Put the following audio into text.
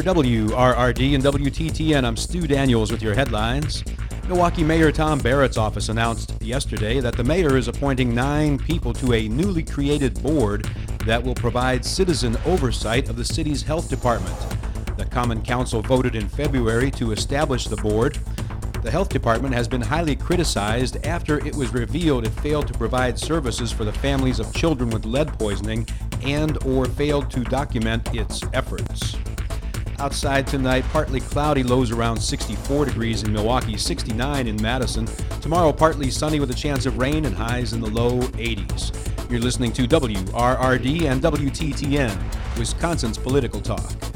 For WRRD and WTTN, I'm Stu Daniels with your headlines. Milwaukee Mayor Tom Barrett's office announced yesterday that the mayor is appointing 9 people to a newly created board that will provide citizen oversight of the city's health department. The Common Council voted in February to establish the board. The health department has been highly criticized after it was revealed it failed to provide services for the families of children with lead poisoning and/or failed to document its efforts. Outside tonight, partly cloudy, lows around 64 degrees in Milwaukee, 69 in Madison. Tomorrow, partly sunny with a chance of rain and highs in the low 80s. You're listening to WRRD and WTTN, Wisconsin's Political Talk.